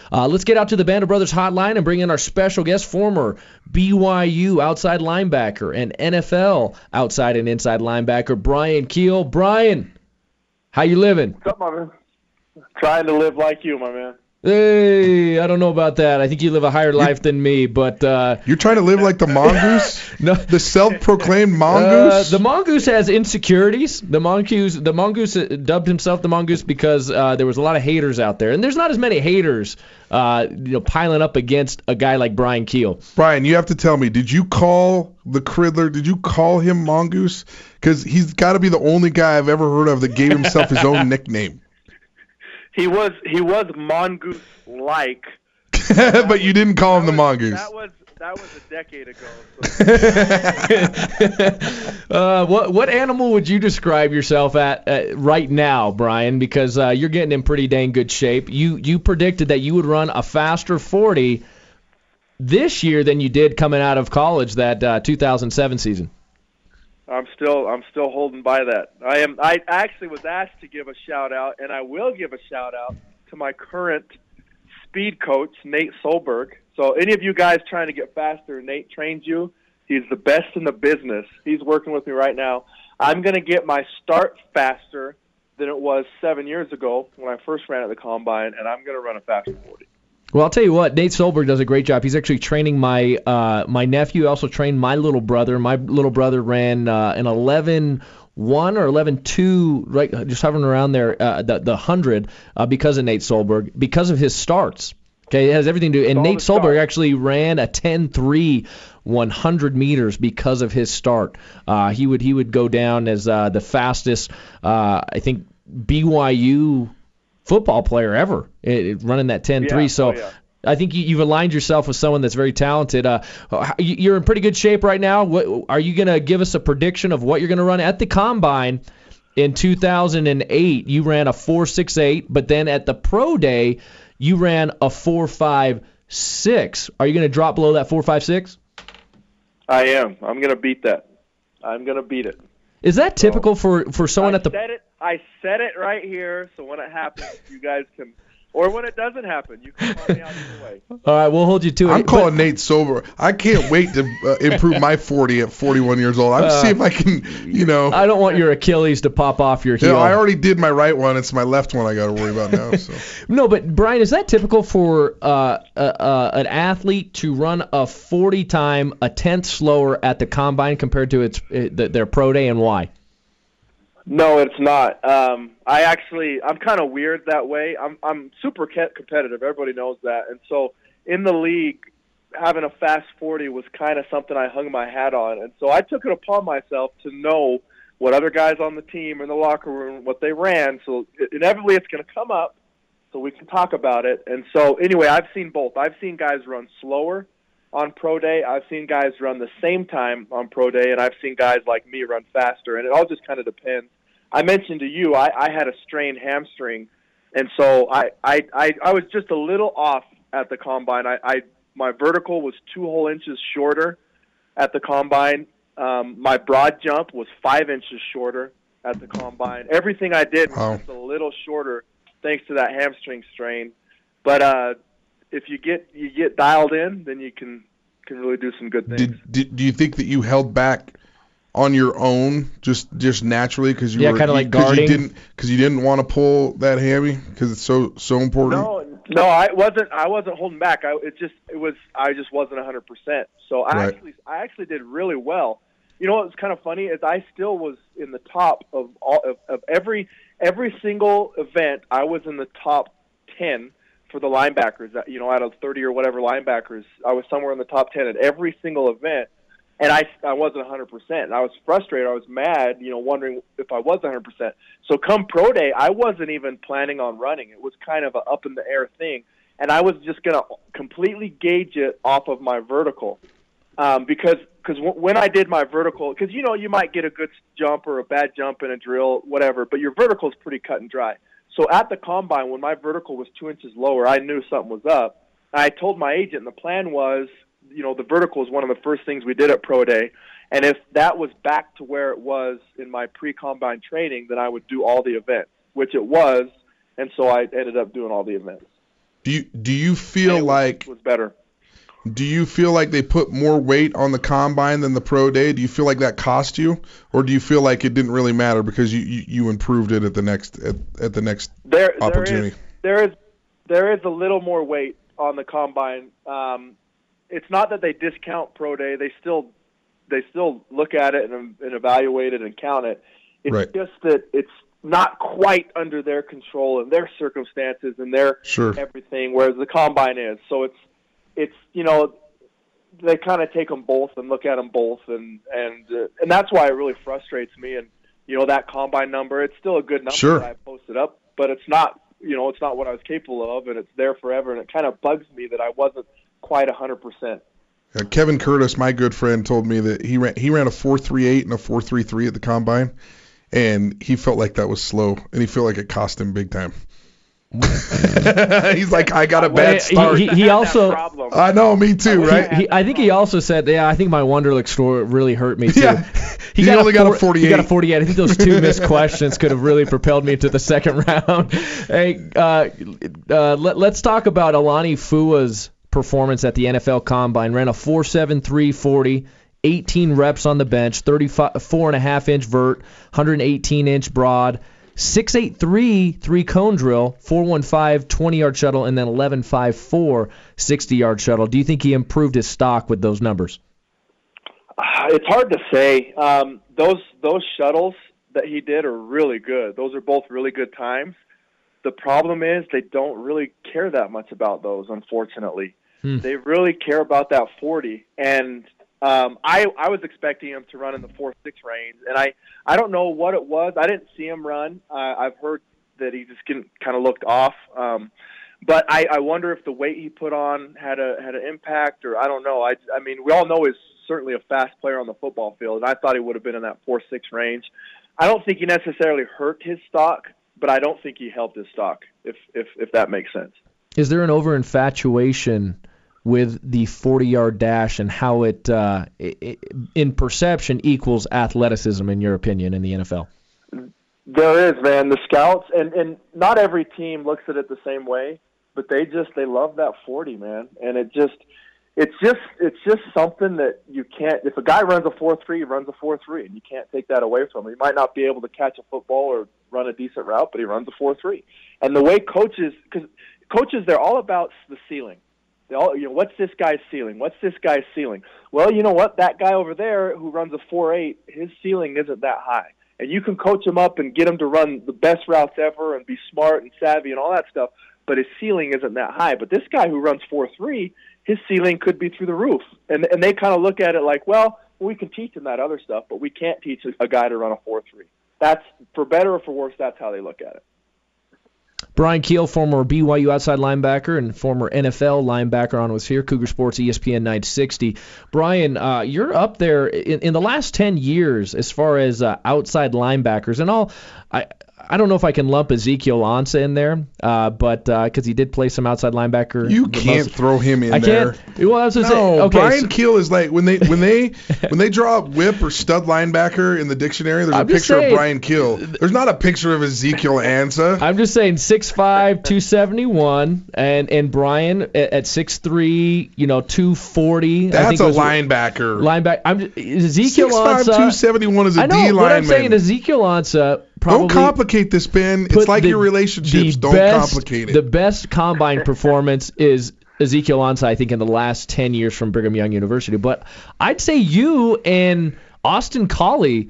Let's get out to the Band of Brothers hotline and bring in our special guest, former BYU outside linebacker and NFL outside and inside linebacker, Brian Keel. Brian, how you living? What's up, my man? Trying to live like you, my man. Hey, I don't know about that. I think you live a higher life than me, but you're trying to live like the mongoose? No, the self-proclaimed mongoose? The mongoose has insecurities. The mongoose dubbed himself the mongoose because there was a lot of haters out there, and there's not as many haters, piling up against a guy like Brian Keel. Brian, you have to tell me, did you call the Criddler? Did you call him mongoose? Because he's got to be the only guy I've ever heard of that gave himself his own nickname. He was mongoose-like, but you didn't call him the mongoose. That was a decade ago. So. What animal would you describe yourself at right now, Brian? Because you're getting in pretty dang good shape. You predicted that you would run a faster 40 this year than you did coming out of college that 2007 season. I'm still holding by that. I actually was asked to give a shout out, and I will give a shout out to my current speed coach, Nate Solberg. So any of you guys trying to get faster, Nate trains you. He's the best in the business. He's working with me right now. I'm going to get my start faster than it was 7 years ago when I first ran at the Combine, and I'm going to run a faster 40. Well, I'll tell you what, Nate Solberg does a great job. He's actually training my nephew. Also trained my little brother. My little brother ran an 11.1 or 11.2, right, just hovering around there, the 100, because of Nate Solberg, because of his starts. Okay, it has everything to do. And Nate Solberg actually ran a 10.3 100 meters because of his start. He would go down as the fastest, I think, BYU football player ever running that 10.3. Yeah, I think you've aligned yourself with someone that's very talented. You're in pretty good shape right now. Are you going to give us a prediction of what you're going to run at the Combine? In 2008, you ran a 4.68, but then at the Pro Day, you ran a 4.56. Are you going to drop below that 4.56? I am. I'm going to beat that. I'm going to beat it. Is that typical for someone at the... I said it right here, so when it happens, you guys can... Or when it doesn't happen, you can call me out either way. All right, we'll hold you to it. I'm calling Nate Solberg. I can't wait to improve my 40 at 41 years old. I'm see if I can, I don't want your Achilles to pop off your heel. I already did my right one. It's my left one I got to worry about now. So. No, but Brian, is that typical for an athlete to run a 40 time a tenth slower at the Combine compared to their Pro Day, and why? No, it's not. I'm kind of weird that way. I'm super competitive. Everybody knows that. And so in the league, having a fast 40 was kind of something I hung my hat on. And so I took it upon myself to know what other guys on the team in the locker room, what they ran. So inevitably it's going to come up so we can talk about it. And so anyway, I've seen both. I've seen guys run slower on Pro Day. I've seen guys run the same time on Pro Day, and I've seen guys like me run faster. And it all just kind of depends. I mentioned to you I had a strained hamstring, and so I was just a little off at the Combine. My vertical was 2 whole inches shorter at the Combine. My broad jump was 5 inches shorter at the Combine. Everything I did was just a little shorter thanks to that hamstring strain. But if you get dialed in, then you can really do some good things. Do you think that you held back on your own, just naturally, because you were kind of like guarding, because you didn't want to pull that hammy because it's so important? No, I wasn't holding back. I just wasn't 100%. So I actually did really well. You know what's kind of funny is I still was in the top of every single event. I was in the top 10 for the linebackers. Out of 30 or whatever linebackers, I was somewhere in the top 10 at every single event. And I wasn't 100%. And I was frustrated. I was mad, wondering if I was 100%. So come Pro Day, I wasn't even planning on running. It was kind of an up-in-the-air thing. And I was just going to completely gauge it off of my vertical. Because when I did my vertical, because, you might get a good jump or a bad jump in a drill, whatever, but your vertical is pretty cut and dry. So at the Combine, when my vertical was 2 inches lower, I knew something was up. I told my agent, and the plan was, the vertical is one of the first things we did at Pro Day. And if that was back to where it was in my pre-Combine training, then I would do all the events, which it was. And so I ended up doing all the events. Do you feel like was better? Do you feel like they put more weight on the combine than the pro day? Do you feel like that cost you, or do you feel like it didn't really matter because you improved it at the next opportunity? There is a little more weight on the combine. It's not that they discount pro day; they still look at it and evaluate it and count it. It's just that it's not quite under their control and their circumstances and their everything, whereas the combine is. So it's they kind of take them both and look at them both, and that's why it really frustrates me. And that combine number, it's still a good number that I posted up, but it's not what I was capable of, and it's there forever. And it kind of bugs me that I wasn't quite 100%. Kevin Curtis, my good friend, told me that he ran a 4.38 and a 4.33 at the combine, and he felt like that was slow, and he felt like it cost him big time. He's like, I got a bad start. He also, I know, me too, right? I think he also said, I think my Wonderlic store really hurt me too. Yeah. He only got a 48. He got a 48. I think those two missed questions could have really propelled me to the second round. Hey, let's talk about Alani Fua's performance at the NFL Combine. Ran a 4.73 40, 18 reps on the bench, 34.5-inch vert, 118-inch broad. 6.83 3-cone drill, 4.15 20-yard shuttle, and then 11.54 60-yard shuttle. Do you think he improved his stock with those numbers? It's hard to say. Those shuttles that he did are really good. Those are both really good times. The problem is they don't really care that much about those, unfortunately. They really care about that 40. And I was expecting him to run in the 4.6 range, and I don't know what it was. I didn't see him run. I've heard that he just kind of looked off. But I wonder if the weight he put on had an impact, or I don't know. I mean, we all know he's certainly a fast player on the football field, and I thought he would have been in that 4.6 range. I don't think he necessarily hurt his stock, but I don't think he helped his stock, if that makes sense. Is there an over-infatuation with the 40-yard dash and how it in perception equals athleticism, in your opinion, in the NFL? There is, man. The scouts, and not every team looks at it the same way, but they love that 40, man. And it's just something that you can't. If a guy runs a 4.3, he runs a 4.3, and you can't take that away from him. He might not be able to catch a football or run a decent route, but he runs a 4.3. And the way coaches, they're all about the ceiling. What's this guy's ceiling? What's this guy's ceiling? Well, you know what? That guy over there who runs a 4.8, his ceiling isn't that high. And you can coach him up and get him to run the best routes ever and be smart and savvy and all that stuff, but his ceiling isn't that high. But this guy who runs 4.3, his ceiling could be through the roof. And they kind of look at it like, well, we can teach him that other stuff, but we can't teach a guy to run a 4.3. That's, for better or for worse, that's how they look at it. Brian Keel, former BYU outside linebacker and former NFL linebacker, on was here. Cougar Sports, ESPN 960. Brian, you're up there in the last 10 years as far as outside linebackers. And I don't know if I can lump Ezekiel Ansah in there, but because he did play some outside linebacker. You can't throw him in there. Well, I was gonna say, okay, Brian Keel is like when they draw up whip or stud linebacker in the dictionary. There's a picture of Brian Keel. There's not a picture of Ezekiel Ansah. I'm just saying 6'5", 271, and Brian at 6'3", 240. That's a linebacker. Ezekiel 6'5", Ansah, 271 is a D lineman. I know what I'm saying. Ezekiel Ansah. Don't complicate this, Ben. It's like your relationships. Don't complicate it. The best combine performance is Ezekiel Ansah, I think, in the last 10 years from Brigham Young University. But I'd say you and Austin Collie,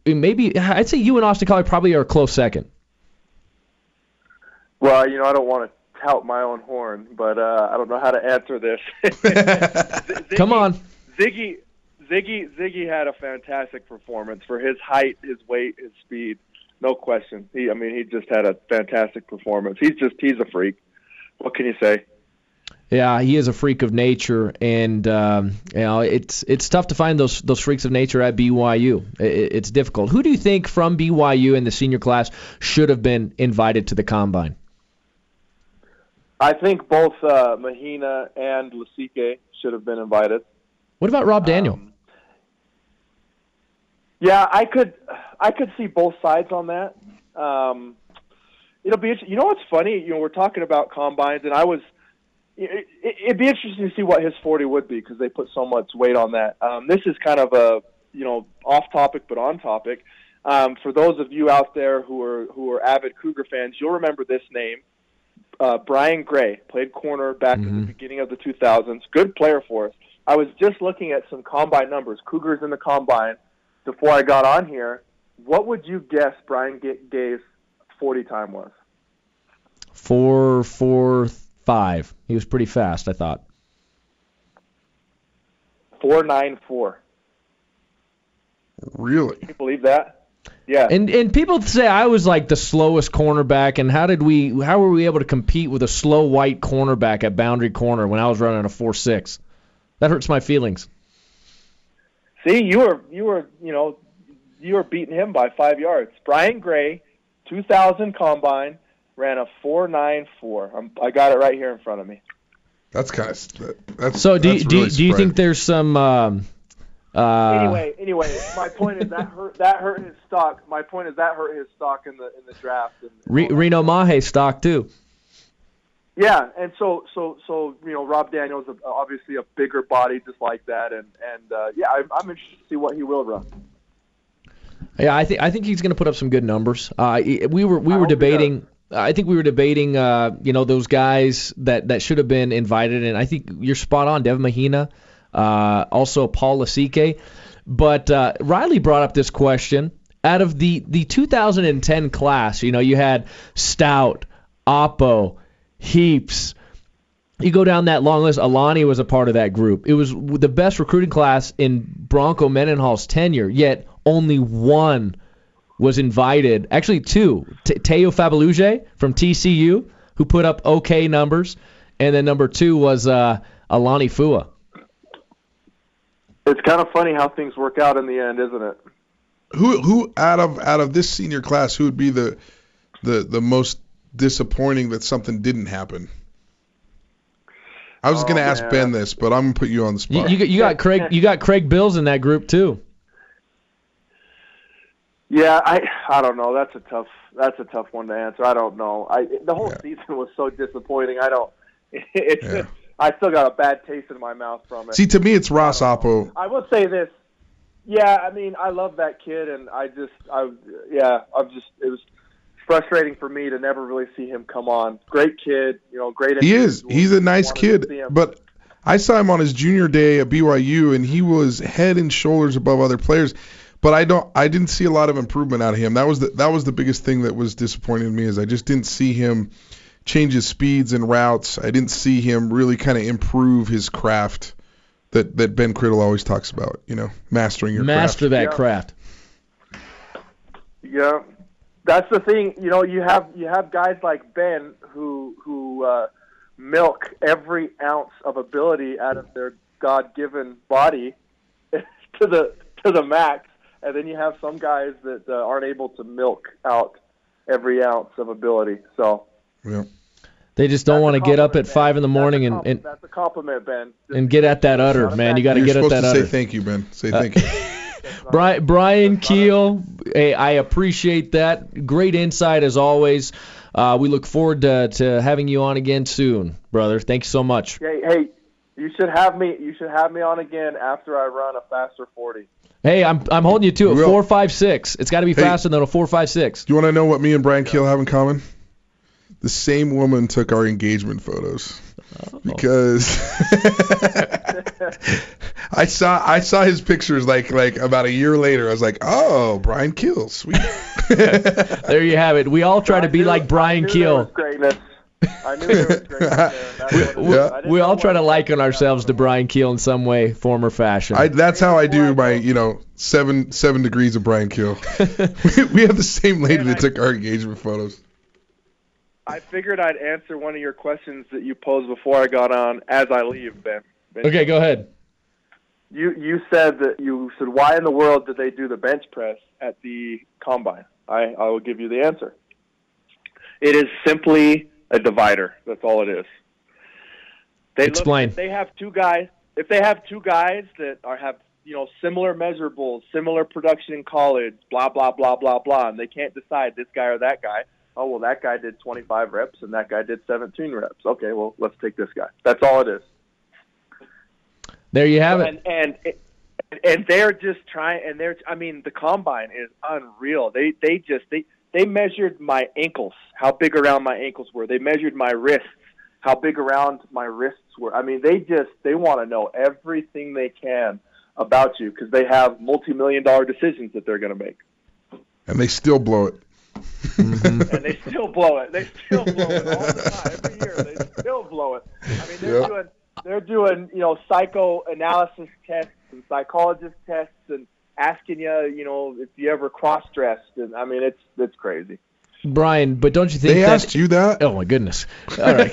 probably are a close second. Well, I don't want to tout my own horn, but I don't know how to answer this. Come on. Ziggy had a fantastic performance for his height, his weight, his speed. No question. He just had a fantastic performance. He's a freak. What can you say? Yeah, he is a freak of nature, and it's tough to find those freaks of nature at BYU. It's difficult. Who do you think from BYU in the senior class should have been invited to the Combine? I think both Mahina and Lasike should have been invited. What about Rob Daniel? Yeah, I could see both sides on that. It'll be interesting. What's funny? We're talking about combines, and I was it'd be interesting to see what his 40 would be because they put so much weight on that. This is kind of a off topic but on topic. For those of you out there who are avid Cougar fans, you'll remember this name. Brian Gray played corner back in the beginning of the 2000s. Good player for us. I was just looking at some combine numbers, Cougars in the combine, before I got on here. What would you guess Brian Gay's 40 time was? 4.45. He was pretty fast, I thought. 4.94. Really? Can you believe that? Yeah. And people say I was like the slowest cornerback, and how were we able to compete with a slow white cornerback at boundary corner when I was running a 4.6? That hurts my feelings. See, you were beating him by 5 yards. Brian Gray, 2000 combine, ran a 4.94. I got it right here in front of me. That's kind of that's. So do really you think there's some? Anyway, my point is that hurt his stock. My point is that hurt his stock in the draft. Reno Mahe stock too. Yeah, and so Rob Daniels is obviously a bigger body just like that, and I'm interested to see what he will run. Yeah, I think he's going to put up some good numbers. We were debating. I think we were debating, those guys that should have been invited, and I think you're spot on, Devin Mahina, also Paul Lasike. But Riley brought up this question. Out of the 2010 class, you had Stout, Oppo, Heaps. You go down that long list. Alani was a part of that group. It was the best recruiting class in Bronco Mendenhall's tenure, yet only one was invited. Actually, two. Teo Fabaluje from TCU, who put up okay numbers, and then number 2 was Alani Fua. It's kind of funny how things work out in the end, isn't it? Who out of this senior class, who would be the most disappointing that something didn't happen? I was going to ask Ben this, but I'm going to put you on the spot. You got Craig. You got Craig Bills in that group too. Yeah, I don't know. That's a tough one to answer. I don't know. The whole season was so disappointing. I still got a bad taste in my mouth from it. See, to me, it's Ross Oppo. I will say this. Yeah, I mean, I love that kid, and it was frustrating for me to never really see him come on. Great kid, great. He is. He's a nice kid, but I saw him on his junior day at BYU, and he was head and shoulders above other players. But I didn't see a lot of improvement out of him. That was the biggest thing that was disappointing to me, is I just didn't see him change his speeds and routes. I didn't see him really kind of improve his craft that Ben Criddle always talks about, mastering your craft. Master that craft. Yeah. That's the thing, you have guys like Ben who milk every ounce of ability out of their God-given body to the max, and then you have some guys that aren't able to milk out every ounce of ability. So yeah. They just don't want to get up at 5 in the morning and that's a compliment, Ben. And get at that udder, man. You got to get at that udder. Say thank you, Ben. Say thank you. Brian Keel, hey, I appreciate that. Great insight as always. We look forward to having you on again soon, brother. Thanks so much. Hey, you should have me. You should have me on again after I run a faster 40. Hey, I'm holding you to a 4.56. It's got to be faster than a 4.56. Do you want to know what me and Brian Keel have in common? The same woman took our engagement photos. Because I saw his pictures like about a year later. I was like, oh, Brian Keel, sweet. There you have it. We all try to be like Brian Keel. I knew there was greatness there. We all try to liken ourselves to Brian Keel in some way, form, or fashion. That's how I do my 7 degrees of Brian Keel. we have the same lady that took our engagement photos. I figured I'd answer one of your questions that you posed before I got on as I leave, Ben. Okay, go ahead. You said why in the world did they do the bench press at the combine? I will give you the answer. It is simply a divider. That's all it is. Explain. If they have two guys that have similar measurables, similar production in college, blah blah blah blah blah, and they can't decide this guy or that guy, Oh, well, that guy did 25 reps and that guy did 17 reps. Okay, well, let's take this guy. That's all it is. There you have it. And they're just trying. And the combine is unreal. They measured my ankles, how big around my ankles were. They measured my wrists, how big around my wrists were. I mean, they want to know everything they can about you because they have multi-million-dollar decisions that they're going to make. And they still blow it. And they still blow it. They still blow it all the time. Every year, they still blow it. I mean, they're doing psychoanalysis tests and psychologist tests and asking you, if you ever cross-dressed. And I mean, it's crazy. Brian, but don't you think they asked you that? Oh my goodness! All right.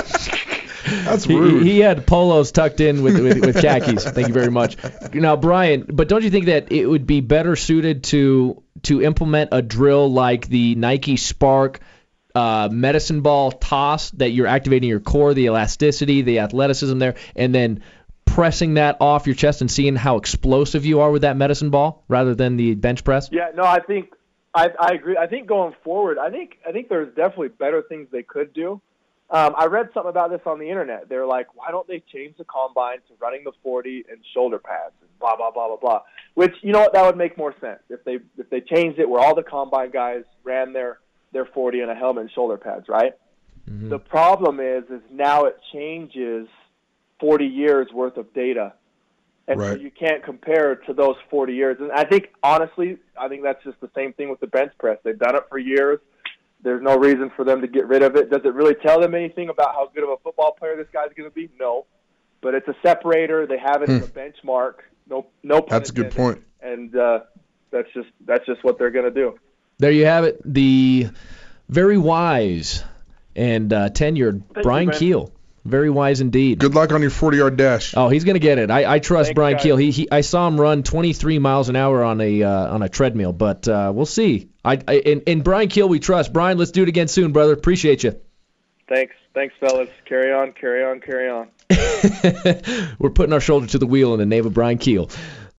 That's rude. He had polos tucked in with khakis. Thank you very much. Now, Brian, but don't you think that it would be better suited to implement a drill like the Nike Spark medicine ball toss, that you're activating your core, the elasticity, the athleticism there, and then pressing that off your chest and seeing how explosive you are with that medicine ball rather than the bench press? Yeah, no, I think I agree. I think going forward, I think there's definitely better things they could do. I read something about this on the internet. They're like, why don't they change the combine to running the 40 and shoulder pads and blah, blah, blah, blah, blah. Which, you know what, that would make more sense if they changed it where all the combine guys ran their 40 and a helmet and shoulder pads, right? Mm-hmm. The problem is now it changes 40 years worth of data. And so you can't compare to those 40 years. And I think, honestly, that's just the same thing with the bench press. They've done it for years. There's no reason for them to get rid of it. Does it really tell them anything about how good of a football player this guy's going to be? No. But it's a separator. They have it as a benchmark. No pun That's intended. A good point. And that's just what they're going to do. There you have it. The very wise and tenured Brian Keel. Very wise indeed. Good luck on your 40-yard dash. Oh, he's going to get it. I trust Brian Keel. I saw him run 23 miles an hour on a treadmill, but we'll see. In Brian Keel we trust. Brian, let's do it again soon, brother. Appreciate you. Thanks, fellas. Carry on. We're putting our shoulder to the wheel in the name of Brian Keel.